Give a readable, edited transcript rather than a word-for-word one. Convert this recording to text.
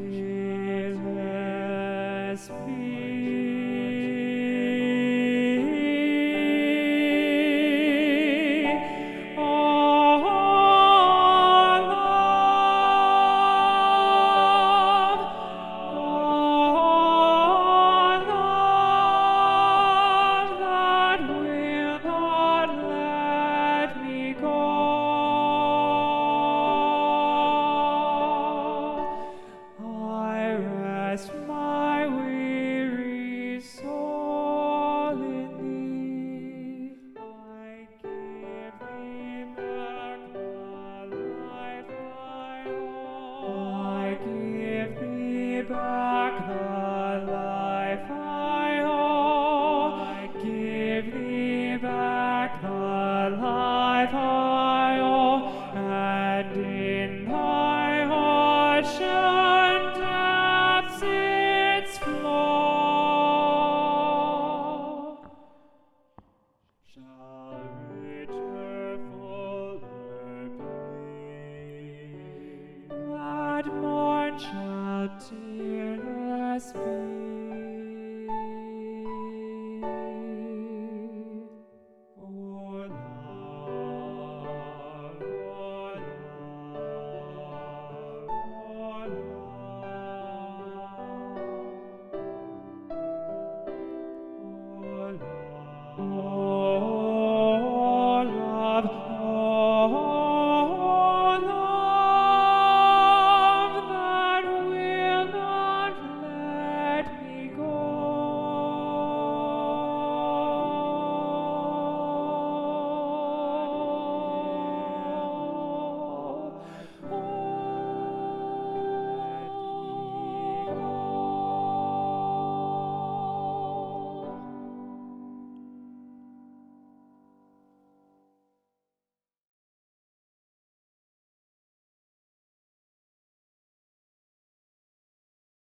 cheerless peace. Rest my weary soul in thee. I give thee back the life I owe. I give thee back the life I owe. I give thee back the life I owe. And in thy ocean depths its flow shall richer, fuller be. That morn shall tearless be.